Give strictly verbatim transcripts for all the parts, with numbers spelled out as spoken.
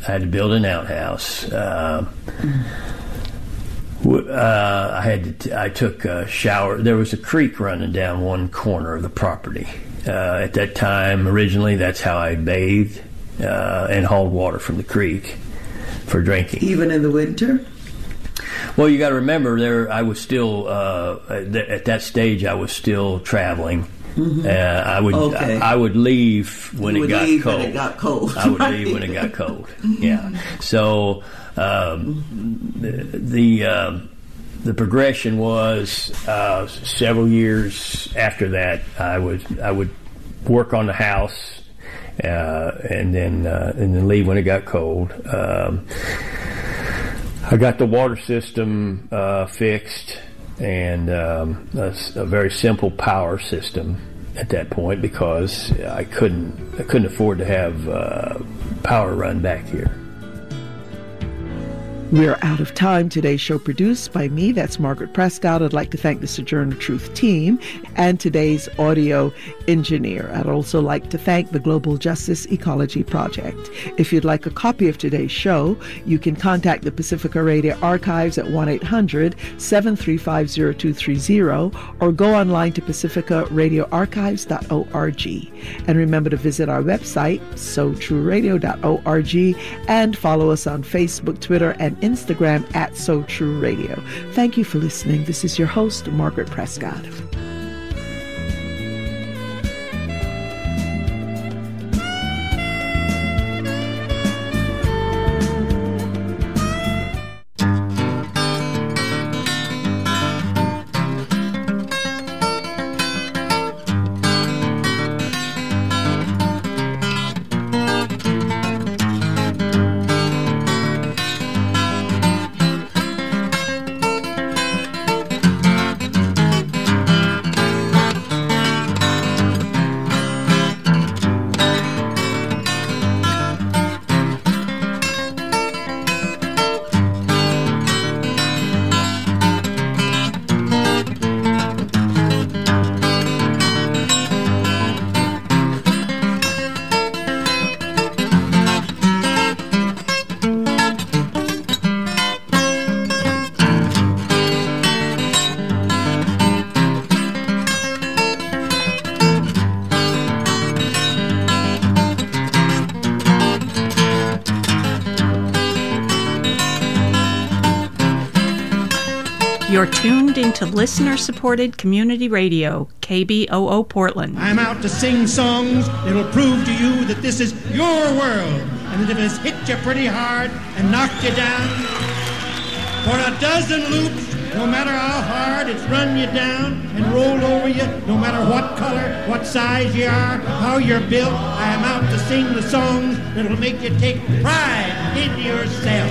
I had to build an outhouse. Uh, uh, I had to t- I took a shower. There was a creek running down one corner of the property. Uh, at that time, originally, that's how I bathed uh, and hauled water from the creek for drinking. Even in the winter? Well, you got to remember, there I was still uh, at that stage. I was still traveling. Mm-hmm. Uh, I would okay. I, I would leave when you it got leave cold. When it got cold. I would right. leave when it got cold. Yeah. So um, the the, uh, the progression was uh, several years after that. I would I would work on the house uh, and then uh, and then leave when it got cold. Um, I got the water system uh, fixed. And um, a, a very simple power system at that point because I couldn't I couldn't afford to have uh, power run back here. We're out of time. Today's show produced by me, that's Margaret Prescott. I'd like to thank the Sojourner Truth team and today's audio engineer. I'd also like to thank the Global Justice Ecology Project. If you'd like a copy of today's show, you can contact the Pacifica Radio Archives at one eight hundred seven three five zero two three zero or go online to pacifica radio archives dot org. And remember to visit our website, so true radio dot org, and follow us on Facebook, Twitter, and Instagram at So True Radio. Thank you for listening. This is your host, Margaret Prescott. You're tuned into listener-supported community radio, K B O O Portland. I'm out to sing songs that'll prove to you that this is your world, and that if it's hit you pretty hard and knocked you down, for a dozen loops, no matter how hard it's run you down and rolled over you, no matter what color, what size you are, how you're built, I am out to sing the songs that'll make you take pride in yourself.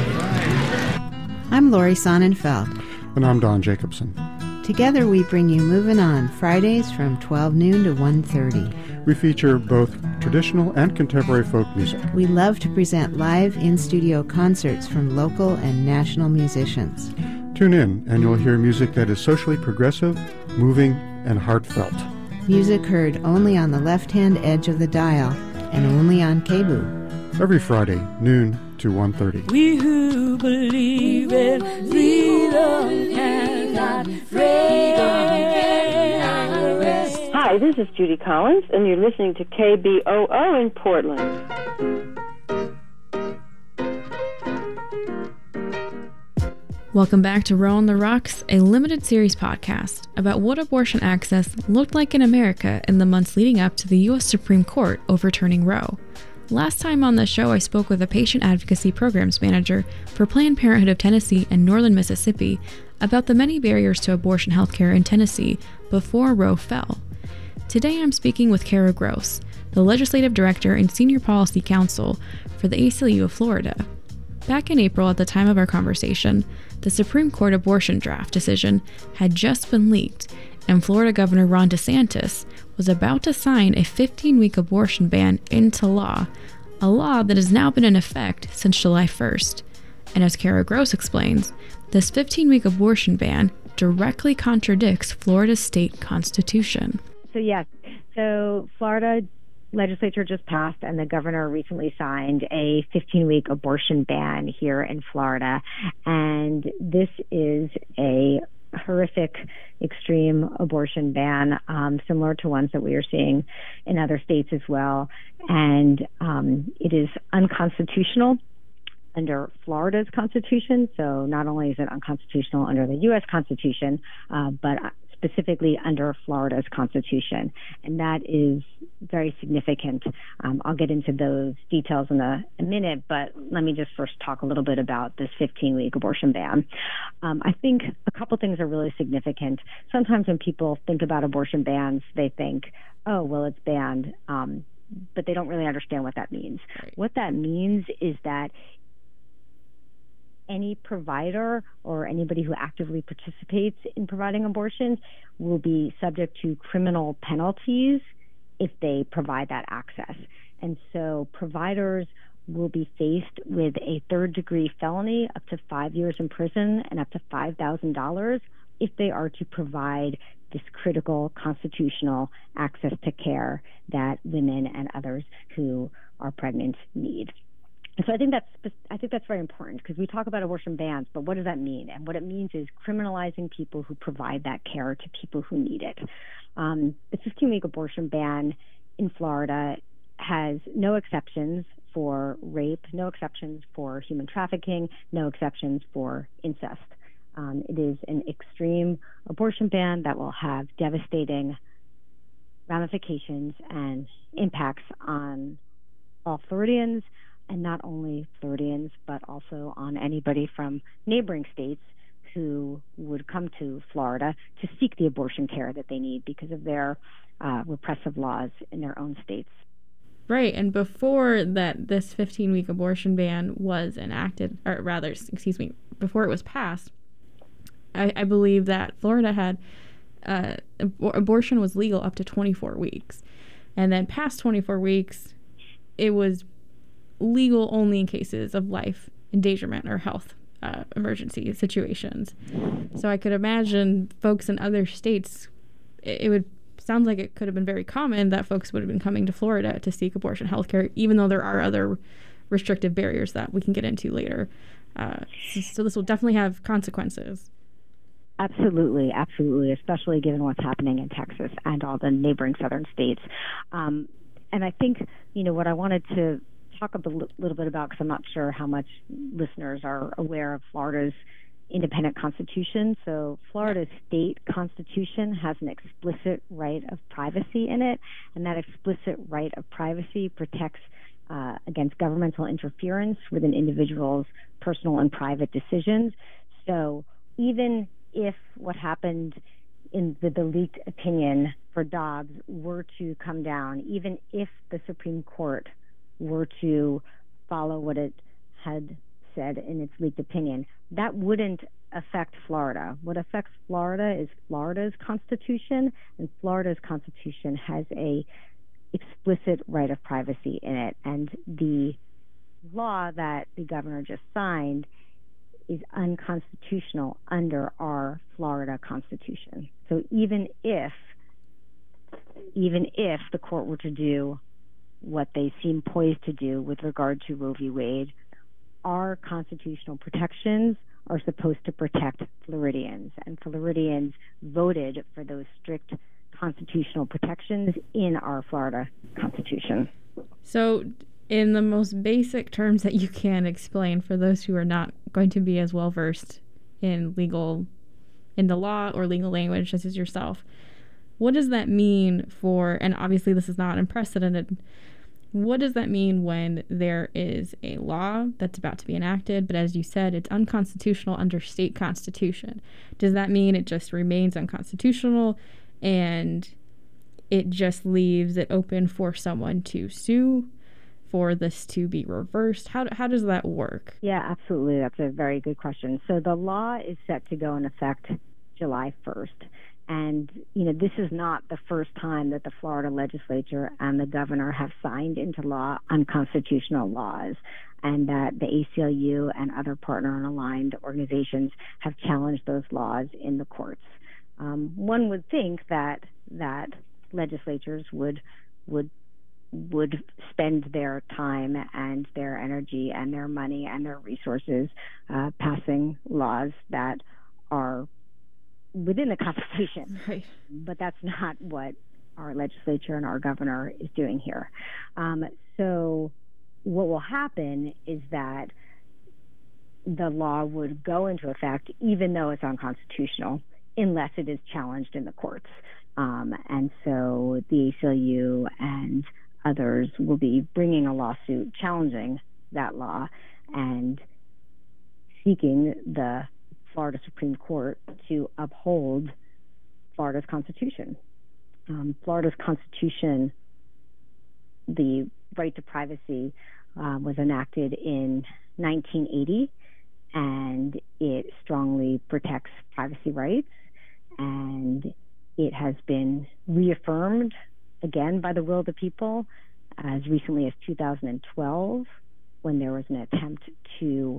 I'm Lori Sonnenfeld. And I'm Don Jacobson. Together we bring you Moving On, Fridays from twelve noon to one thirty. We feature both traditional and contemporary folk music. We love to present live in-studio concerts from local and national musicians. Tune in and you'll hear music that is socially progressive, moving, and heartfelt. Music heard only on the left-hand edge of the dial and only on K B O O. Every Friday, noon to one thirty. We who believe in freedom cannot rest. Hi, this is Judy Collins, and you're listening to K B O O in Portland. Welcome back to Row on the Rocks, a limited series podcast about what abortion access looked like in America in the months leading up to the U S Supreme Court overturning Roe. Last time on the show, I spoke with a patient advocacy programs manager for Planned Parenthood of Tennessee and Northern Mississippi about the many barriers to abortion healthcare in Tennessee before Roe fell. Today I'm speaking with Kara Gross, the Legislative Director and Senior Policy Counsel for the A C L U of Florida. Back in April, at the time of our conversation, the Supreme Court abortion draft decision had just been leaked, and Florida Governor Ron DeSantis was about to sign a fifteen-week abortion ban into law, a law that has now been in effect since July first. And as Kara Gross explains, this fifteen-week abortion ban directly contradicts Florida's state constitution. So yes, so Florida legislature just passed and the governor recently signed a fifteen-week abortion ban here in Florida. And this is a horrific, extreme abortion ban, um, similar to ones that we are seeing in other states as well. And um, it is unconstitutional under Florida's Constitution. So not only is it unconstitutional under the U S Constitution, uh, but specifically under Florida's Constitution. And that is very significant. Um, I'll get into those details in a, a minute, but let me just first talk a little bit about this fifteen-week abortion ban. Um, I think a couple things are really significant. Sometimes when people think about abortion bans, they think, oh, well, it's banned, um, but they don't really understand what that means. Right. What that means is that any provider or anybody who actively participates in providing abortions will be subject to criminal penalties if they provide that access. And so providers will be faced with a third-degree felony, up to five years in prison and up to five thousand dollars if they are to provide this critical constitutional access to care that women and others who are pregnant need. And so I think that's I think that's very important because we talk about abortion bans, but what does that mean? And what it means is criminalizing people who provide that care to people who need it. Um, the fifteen-week abortion ban in Florida has no exceptions for rape, no exceptions for human trafficking, no exceptions for incest. Um, it is an extreme abortion ban that will have devastating ramifications and impacts on all Floridians, and not only Floridians, but also on anybody from neighboring states who would come to Florida to seek the abortion care that they need because of their uh, repressive laws in their own states. Right, and before that, this fifteen-week abortion ban was enacted, or rather, excuse me, before it was passed, I, I believe that Florida had, uh, ab- abortion was legal up to twenty-four weeks. And then past twenty-four weeks, it was legal only in cases of life endangerment or health uh, emergency situations. So I could imagine folks in other states, it, it would sound like it could have been very common that folks would have been coming to Florida to seek abortion health care, even though there are other restrictive barriers that we can get into later. Uh, so, so this will definitely have consequences. Absolutely, absolutely, especially given what's happening in Texas and all the neighboring southern states. Um, and I think, you know, what I wanted to talk a b- little bit about, because I'm not sure how much listeners are aware of Florida's independent constitution. So Florida's state constitution has an explicit right of privacy in it, and that explicit right of privacy protects uh, against governmental interference with an individual's personal and private decisions. So even if what happened in the, the leaked opinion for Dobbs were to come down, even if the Supreme Court were to follow what it had said in its leaked opinion, that wouldn't affect Florida. What affects Florida is Florida's constitution, and Florida's constitution has a explicit right of privacy in it. And the law that the governor just signed is unconstitutional under our Florida Constitution. So even if, even if the court were to do what they seem poised to do with regard to Roe v. Wade, our constitutional protections are supposed to protect Floridians, and Floridians voted for those strict constitutional protections in our Florida Constitution. So, in the most basic terms that you can explain for those who are not going to be as well versed in legal, in the law or legal language as is yourself, what does that mean for, and obviously this is not unprecedented, what does that mean when there is a law that's about to be enacted, but as you said, it's unconstitutional under state constitution? Does that mean it just remains unconstitutional and it just leaves it open for someone to sue, for this to be reversed? How how does that work? Yeah, absolutely. That's a very good question. So the law is set to go in effect July first. And, you know, this is not the first time that the Florida legislature and the governor have signed into law unconstitutional laws, and that the A C L U and other partner and aligned organizations have challenged those laws in the courts. Um, one would think that that legislatures would would would spend their time and their energy and their money and their resources uh, passing laws that are within the Constitution. Right. But that's not what our legislature and our governor is doing here. Um, so what will happen is that the law would go into effect even though it's unconstitutional, unless it is challenged in the courts. Um, and so the A C L U and others will be bringing a lawsuit challenging that law and seeking the Florida Supreme Court to uphold Florida's Constitution. Um, Florida's Constitution, the right to privacy, uh, was enacted in nineteen eighty, and it strongly protects privacy rights, and it has been reaffirmed again by the will of the people as recently as two thousand twelve, when there was an attempt to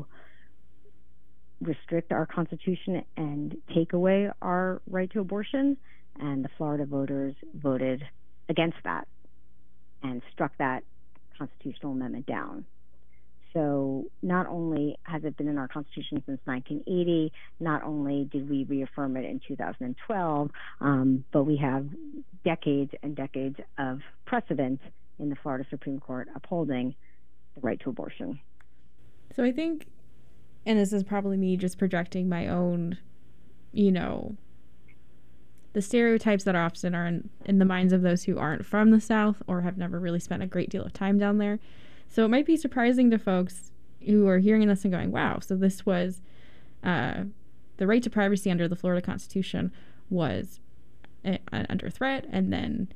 restrict our Constitution and take away our right to abortion, and the Florida voters voted against that and struck that constitutional amendment down. So not only has it been in our Constitution since nineteen eighty, not only did we reaffirm it in two thousand twelve, um, but we have decades and decades of precedent in the Florida Supreme Court upholding the right to abortion. So I think, and this is probably me just projecting my own, you know, the stereotypes that often are in, in the minds of those who aren't from the South or have never really spent a great deal of time down there. So it might be surprising to folks who are hearing this and going, wow, so this was uh, the right to privacy under the Florida Constitution was uh, under threat and then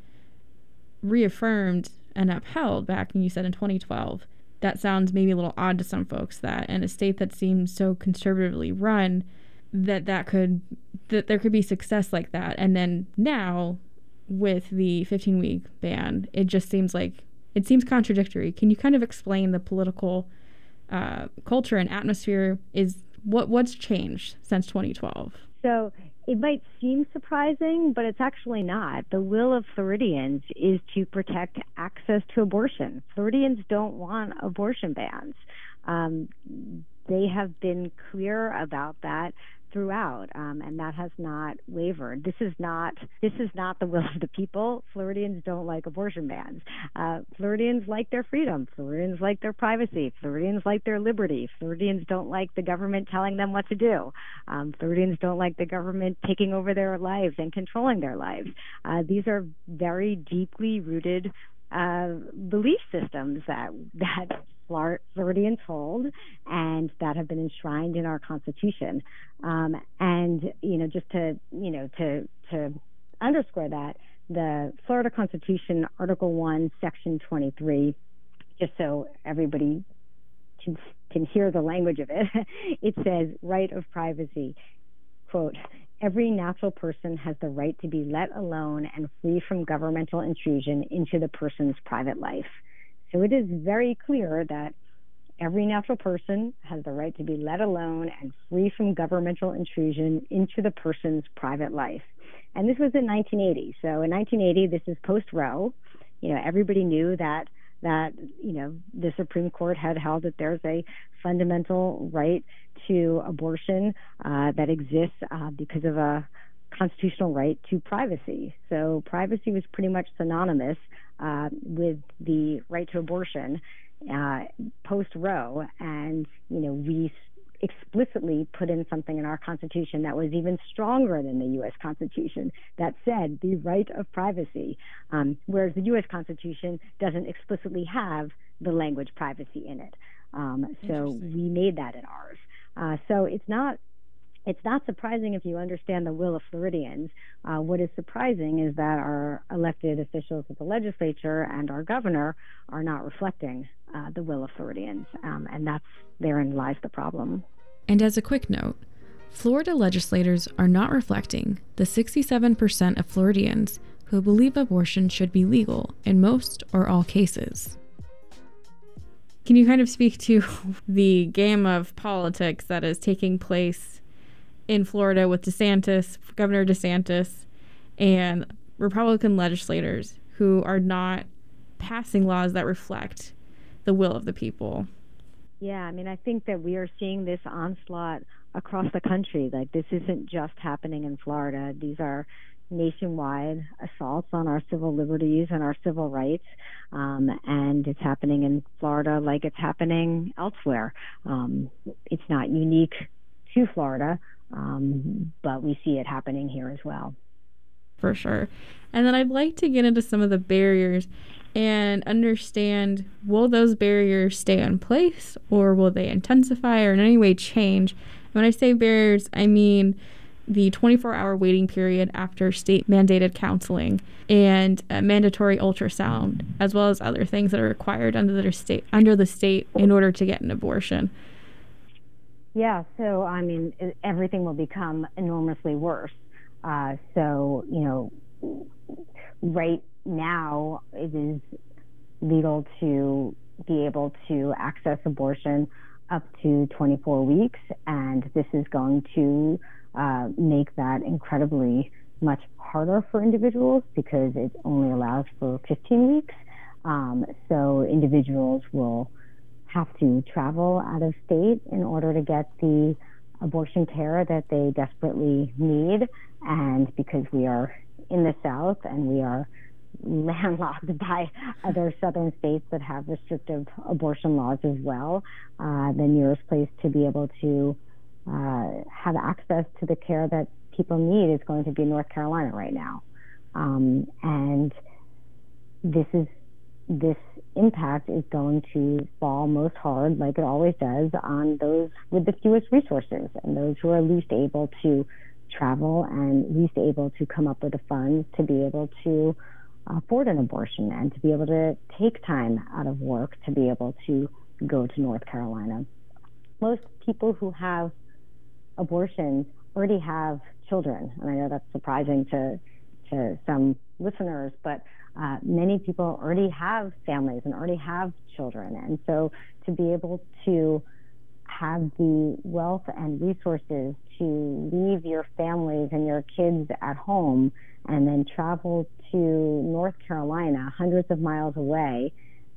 reaffirmed and upheld back, and you said in twenty twelve. That sounds maybe a little odd to some folks, that in a state that seems so conservatively run, that that could that there could be success like that. And then now with the fifteen-week ban, it just seems like it seems contradictory. Can you kind of explain the political uh, culture and atmosphere? Is what what's changed since twenty twelve? So it might seem surprising, but it's actually not. The will of Floridians is to protect access to abortion. Floridians don't want abortion bans. Um, they have been clear about that throughout, um, and that has not wavered. This is not this is not the will of the people. Floridians don't like abortion bans. Uh, Floridians like their freedom. Floridians like their privacy. Floridians like their liberty. Floridians don't like the government telling them what to do. Um, Floridians don't like the government taking over their lives and controlling their lives. Uh, these are very deeply rooted uh, belief systems that that Floridians hold and that have been enshrined in our Constitution. Um, and, you know, just to, you know, to, to underscore that, the Florida Constitution, Article one, Section twenty-three, just so everybody can, can hear the language of it, it says, right of privacy, quote, every natural person has the right to be let alone and free from governmental intrusion into the person's private life. So it is very clear that every natural person has the right to be let alone and free from governmental intrusion into the person's private life. And this was in nineteen eighty. So in nineteen eighty, this is post-Roe. You know, everybody knew that, that, you know, the Supreme Court had held that there's a fundamental right to abortion uh, that exists uh, because of a constitutional right to privacy. So privacy was pretty much synonymous uh, with the right to abortion uh, post-Roe, and you know we explicitly put in something in our Constitution that was even stronger than the U S Constitution that said the right of privacy, um, whereas the U S Constitution doesn't explicitly have the language privacy in it. Um, so we made that in ours. Uh, so it's not It's not surprising if you understand the will of Floridians. Uh, what is surprising is that our elected officials at the legislature and our governor are not reflecting uh, the will of Floridians, um, and that's therein lies the problem. And as a quick note, Florida legislators are not reflecting the sixty-seven percent of Floridians who believe abortion should be legal in most or all cases. Can you kind of speak to the game of politics that is taking place in Florida with DeSantis, Governor DeSantis, and Republican legislators who are not passing laws that reflect the will of the people. Yeah, I mean, I think that we are seeing this onslaught across the country. Like, this isn't just happening in Florida. These are nationwide assaults on our civil liberties and our civil rights, um, and it's happening in Florida like it's happening elsewhere. Um, it's not unique to Florida, um, but we see it happening here as well. For sure. And then I'd like to get into some of the barriers and understand, will those barriers stay in place, or will they intensify or in any way change? When I say barriers, I mean the twenty-four hour waiting period after state mandated counseling and uh, mandatory ultrasound, as well as other things that are required under the state under the state in order to get an abortion. Yeah, so I mean, it, everything will become enormously worse. Uh, so, you know, right now it is legal to be able to access abortion up to twenty-four weeks, and this is going to uh, make that incredibly much harder for individuals because it only allows for fifteen weeks. Um, so individuals will have to travel out of state in order to get the abortion care that they desperately need. And because we are in the South and we are landlocked by other southern states that have restrictive abortion laws as well, uh, the nearest place to be able to uh, have access to the care that people need is going to be North Carolina right now. Um, and this is this impact is going to fall most hard, like it always does, on those with the fewest resources and those who are least able to travel and least able to come up with the funds to be able to afford an abortion and to be able to take time out of work to be able to go to North Carolina. Most people who have abortions already have children, and I know that's surprising to to some listeners, but uh, many people already have families and already have children, and so to be able to have the wealth and resources to leave your families and your kids at home and then travel to North Carolina, hundreds of miles away,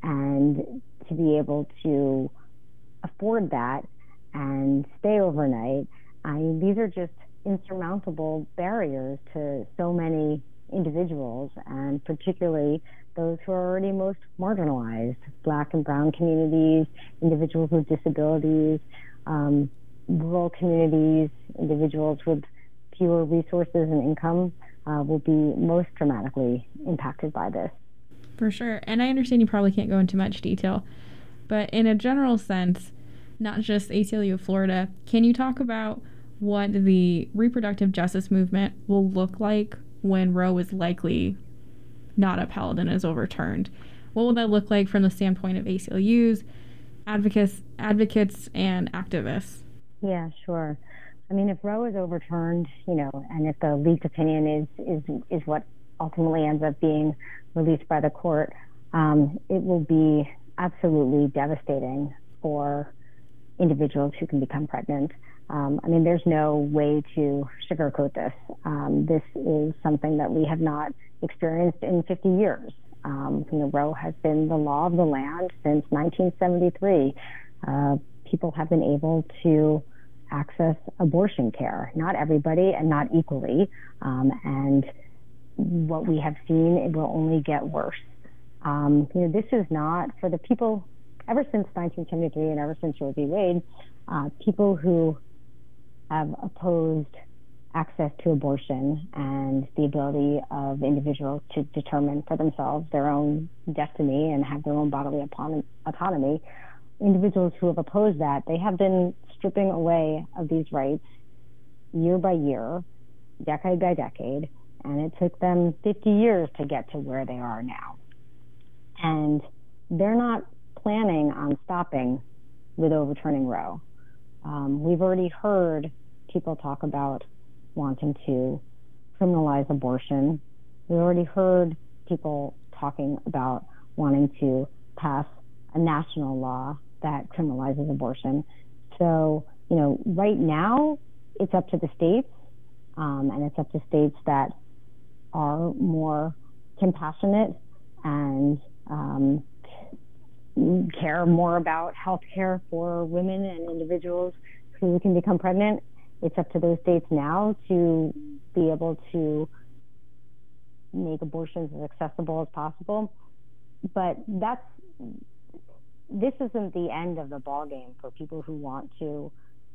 and to be able to afford that and stay overnight, I mean, these are just insurmountable barriers to so many individuals, and particularly those who are already most marginalized, Black and brown communities, individuals with disabilities, um, rural communities, individuals with fewer resources and income uh, will be most dramatically impacted by this. For sure. And I understand you probably can't go into much detail, but in a general sense, not just A C L U of Florida, can you talk about what the reproductive justice movement will look like when Roe is likely not upheld and is overturned? What will that look like from the standpoint of A C L Us, advocates, advocates, and activists? Yeah, sure. I mean, if Roe is overturned, you know, and if the leaked opinion is is is what ultimately ends up being released by the court, um, it will be absolutely devastating for individuals who can become pregnant. Um, I mean, there's no way to sugarcoat this. Um, this is something that we have not experienced in fifty years. Um, you know, Roe has been the law of the land since nineteen seventy-three. Uh, people have been able to access abortion care. Not everybody and not equally. Um, and what we have seen, it will only get worse. Um, you know, this is not for the people, ever since nineteen seventy-three and ever since Roe v. Wade, uh, people who have opposed access to abortion and the ability of individuals to determine for themselves their own destiny and have their own bodily autonomy. Individuals who have opposed that, they have been stripping away of these rights year by year, decade by decade, and it took them fifty years to get to where they are now. And they're not planning on stopping with overturning Roe. Um, we've already heard people talk about wanting to criminalize abortion. We've already heard people talking about wanting to pass a national law that criminalizes abortion. So, you know, right now it's up to the states, um, and it's up to states that are more compassionate and um, care more about health care for women and individuals who can become pregnant. It's up to those states now to be able to make abortions as accessible as possible. But that's this isn't the end of the ballgame for people who want to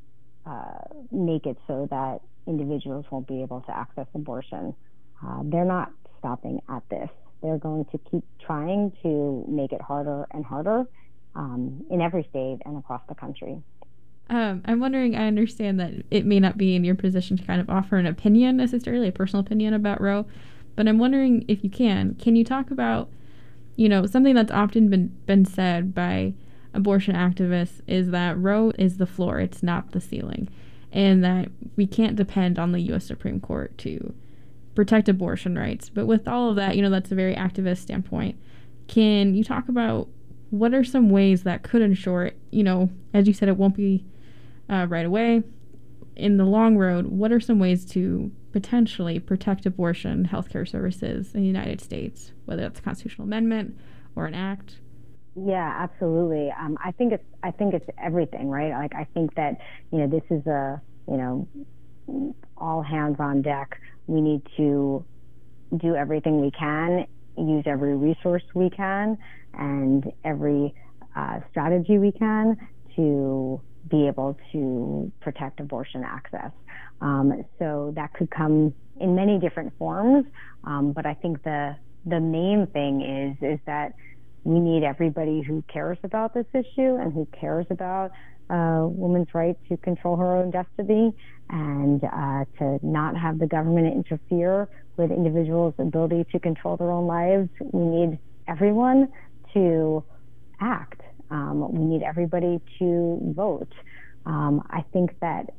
uh, make it so that individuals won't be able to access abortion. Uh, they're not stopping at this. They're going to keep trying to make it harder and harder um, in every state and across the country. Um, I'm wondering, I understand that it may not be in your position to kind of offer an opinion necessarily, a personal opinion about Roe, but I'm wondering if you can, can you talk about, you know, something that's often been, been said by abortion activists is that Roe is the floor, it's not the ceiling, and that we can't depend on the U S Supreme Court to protect abortion rights. But with all of that, you know, that's a very activist standpoint. Can you talk about what are some ways that could ensure, you know, as you said, it won't be uh, right away. In the long road, what are some ways to potentially protect abortion healthcare services in the United States, whether that's a constitutional amendment or an act? Yeah, absolutely. Um, I think it's I think it's everything, right? Like I think that, you know, this is a, you know, all hands on deck. We need to do everything we can, use every resource we can, and every uh, strategy we can to be able to protect abortion access. Um, so that could come in many different forms, um, but I think the the main thing is is that we need everybody who cares about this issue and who cares about uh, women's right to control her own destiny and uh, to not have the government interfere with individuals' ability to control their own lives. We need everyone to act. Um, we need everybody to vote. Um, I think that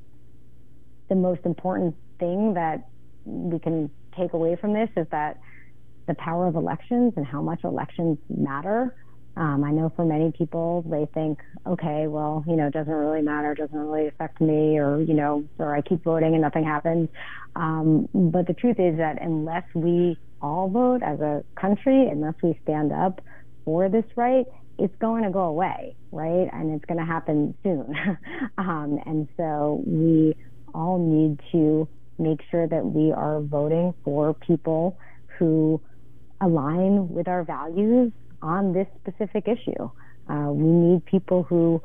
the most important thing that we can take away from this is that the power of elections and how much elections matter. Um, I know for many people, they think, okay, well, you know, it doesn't really matter, it doesn't really affect me, or, you know, or I keep voting and nothing happens. Um, but the truth is that unless we all vote as a country, unless we stand up for this right, it's going to go away, right? And it's going to happen soon. um, and so we all need to make sure that we are voting for people who align with our values on this specific issue. Uh, we need people who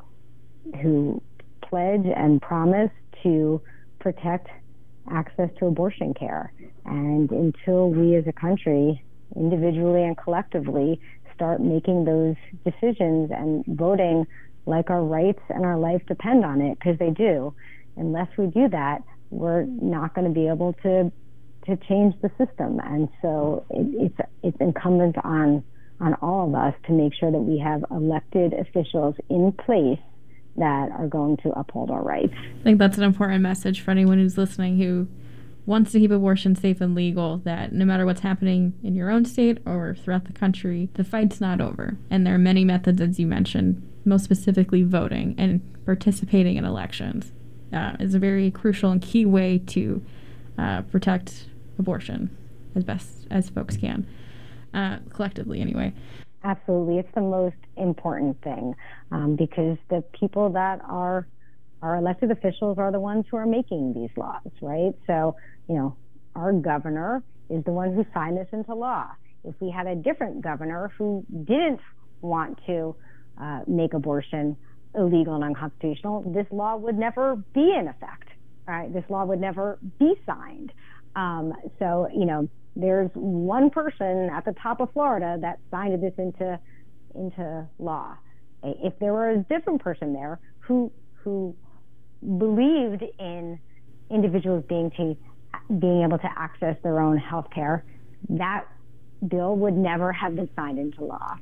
who pledge and promise to protect access to abortion care. And until we as a country, individually and collectively, start making those decisions and voting like our rights and our life depend on it, because they do, unless we do that, we're not going to be able to to change the system. And so it, it's it's incumbent on on all of us to make sure that we have elected officials in place that are going to uphold our rights. I think that's an important message for anyone who's listening who wants to keep abortion safe and legal, that no matter what's happening in your own state or throughout the country, the fight's not over. And there are many methods, as you mentioned, most specifically voting and participating in elections uh, is a very crucial and key way to uh, protect abortion as best as folks can, uh, collectively anyway. Absolutely. It's the most important thing um, because the people that are our elected officials are the ones who are making these laws, right? So, you know, our governor is the one who signed this into law. If we had a different governor who didn't want to uh, make abortion illegal and unconstitutional, this law would never be in effect, right? This law would never be signed. Um, so, you know, there's one person at the top of Florida that signed this into into law. If there were a different person there who who believed in individuals being to being able to access their own health care, that bill would never have been signed into law.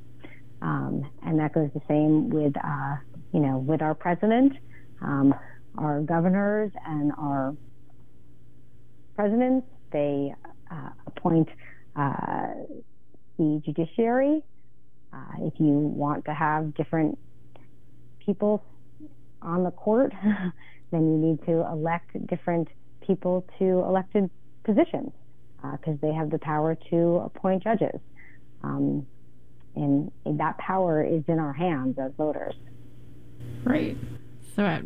Um, and that goes the same with uh, you know with our president, um, our governors, and our presidents. They uh, appoint uh, the judiciary. Uh, if you want to have different people on the court, then you need to elect different people to elected positions because uh, they have the power to appoint judges. Um, and that power is in our hands as voters. Right. So uh,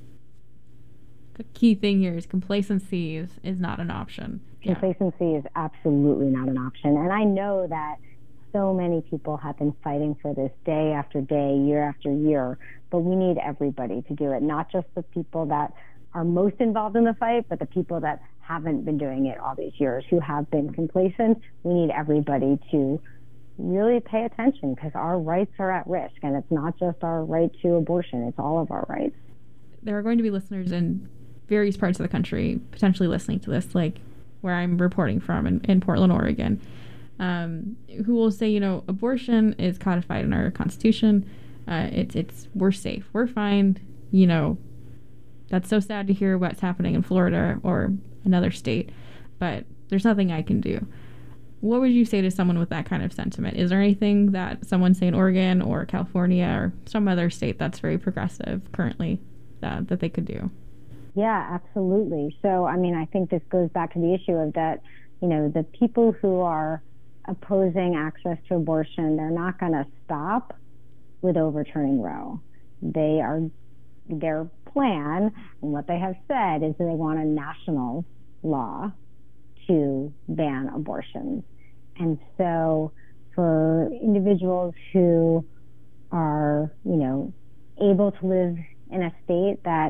the key thing here is complacency is, is not an option. Complacency yeah. is absolutely not an option. And I know that so many people have been fighting for this day after day, year after year, but we need everybody to do it, not just the people that are most involved in the fight, but the people that haven't been doing it all these years, who have been complacent. We need everybody to really pay attention, because our rights are at risk, and it's not just our right to abortion, it's all of our rights. There are going to be listeners in various parts of the country potentially listening to this, like where I'm reporting from in, in Portland, Oregon, um, who will say, you know, abortion is codified in our Constitution. Uh, it's, it's, we're safe, we're fine, you know, that's so sad to hear what's happening in Florida or another state, but there's nothing I can do. What would you say to someone with that kind of sentiment? Is there anything that someone, say in Oregon or California or some other state that's very progressive currently that, that they could do? Yeah, absolutely. So, I mean, I think this goes back to the issue of that, you know, the people who are opposing access to abortion, they're not going to stop with overturning Roe. They are, their plan and what they have said is that they want a national law to ban abortions. And so for individuals who are, you know, able to live in a state that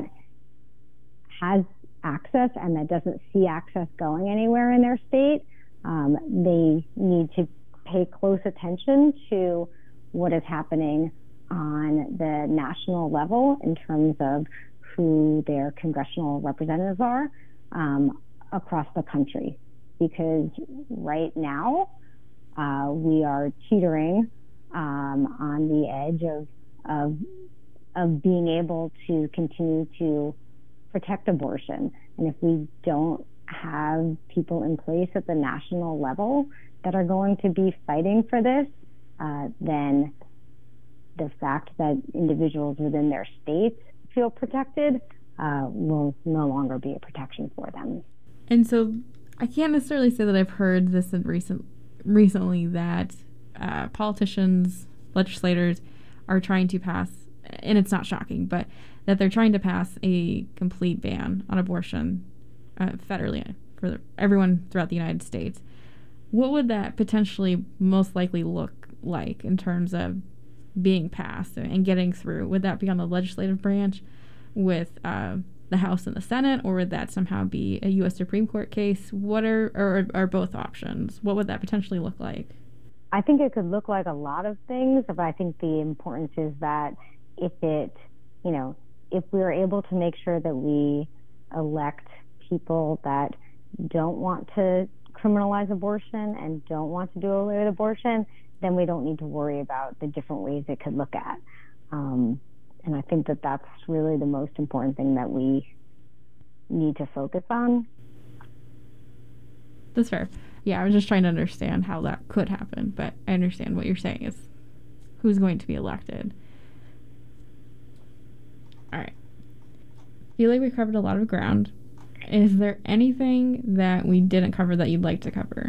has access and that doesn't see access going anywhere in their state, um, they need to pay close attention to what is happening on the national level in terms of who their congressional representatives are um, across the country. Because right now, uh, we are teetering um, on the edge of, of, of being able to continue to protect abortion. And if we don't have people in place at the national level that are going to be fighting for this, uh, then the fact that individuals within their states feel protected uh, will no longer be a protection for them. And so I can't necessarily say that I've heard this in recent, recently that uh, politicians, legislators are trying to pass, and it's not shocking, but that they're trying to pass a complete ban on abortion uh, federally for everyone throughout the United States. What would that potentially most likely look like in terms of being passed and getting through? Would that be on the legislative branch with uh, the House and the Senate, or would that somehow be a U S Supreme Court case? What are, or are both options? What would that potentially look like? I think it could look like a lot of things, but I think the importance is that if it, you know, if we're able to make sure that we elect people that don't want to criminalize abortion and don't want to do away with abortion, then we don't need to worry about the different ways it could look at. Um, and I think that that's really the most important thing that we need to focus on. That's fair. Yeah, I was just trying to understand how that could happen, but I understand what you're saying is who's going to be elected. All right. I feel like we covered a lot of ground. Is there anything that we didn't cover that you'd like to cover?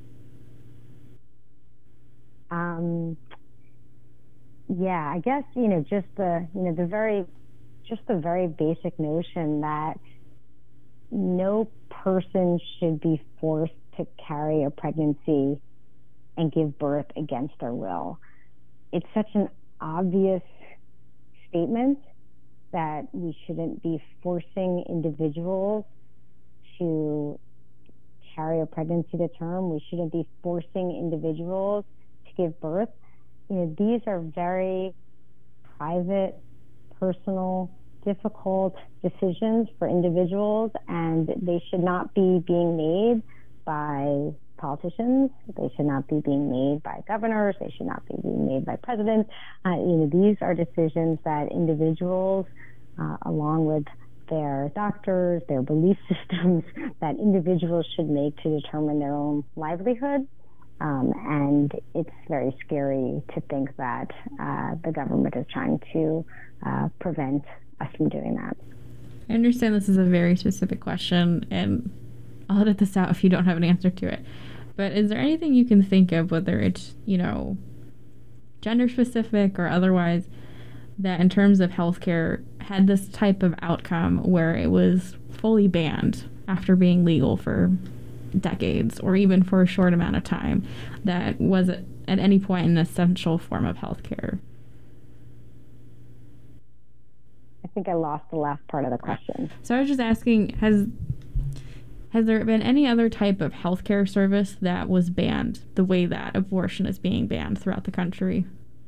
Um, yeah, I guess, you know, just the, you know, the very, just the very basic notion that no person should be forced to carry a pregnancy and give birth against their will. It's such an obvious statement that we shouldn't be forcing individuals to carry a pregnancy to term. We shouldn't be forcing individuals to give birth. You know, these are very private, personal, difficult decisions for individuals, and they should not be being made by politicians. They should not be being made by governors. They should not be being made by presidents. Uh, you know, these are decisions that individuals, uh, along with their doctors, their belief systems, that individuals should make to determine their own livelihood. Um, and it's very scary to think that uh, the government is trying to uh, prevent us from doing that. I understand this is a very specific question, and I'll edit this out if you don't have an answer to it. But is there anything you can think of, whether it's, you know, gender specific or otherwise, that in terms of healthcare had this type of outcome where it was fully banned after being legal for decades or even for a short amount of time, that was at any point an essential form of healthcare? I think I lost the last part of the question. So I was just asking, has has there been any other type of healthcare service that was banned the way that abortion is being banned throughout the country?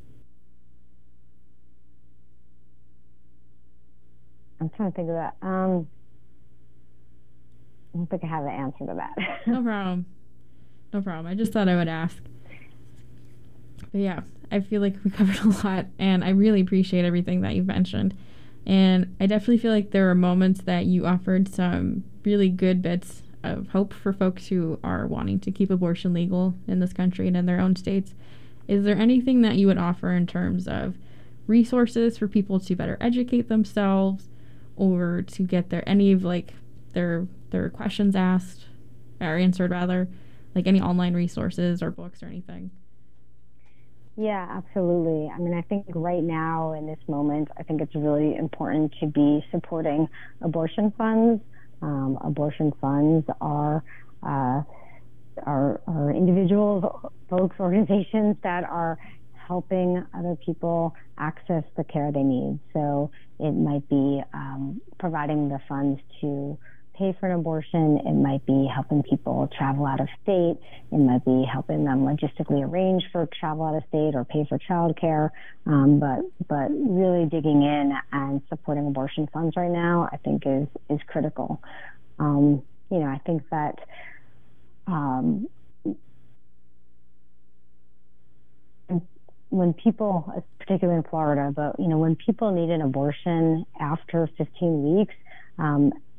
I'm trying to think of that. Um, I don't think I have the answer to that. No problem. No problem. I just thought I would ask. But yeah, I feel like we covered a lot, and I really appreciate everything that you've mentioned. And I definitely feel like there were moments that you offered some really good bits of hope for folks who are wanting to keep abortion legal in this country and in their own states. Is there anything that you would offer in terms of resources for people to better educate themselves, or to get their any of like their their questions asked or answered, rather, like any online resources or books or anything? Yeah, absolutely. I mean, I think right now in this moment, I think it's really important to be supporting abortion funds. Um, abortion funds are, uh, are are individuals, folks, organizations that are helping other people access the care they need. So it might be um, providing the funds to pay for an abortion. It might be helping people travel out of state. It might be helping them logistically arrange for travel out of state or pay for childcare. Um, but but really digging in and supporting abortion funds right now, I think is is critical. Um, you know, I think that um, when people, particularly in Florida, but you know, when people need an abortion after fifteen weeks, um,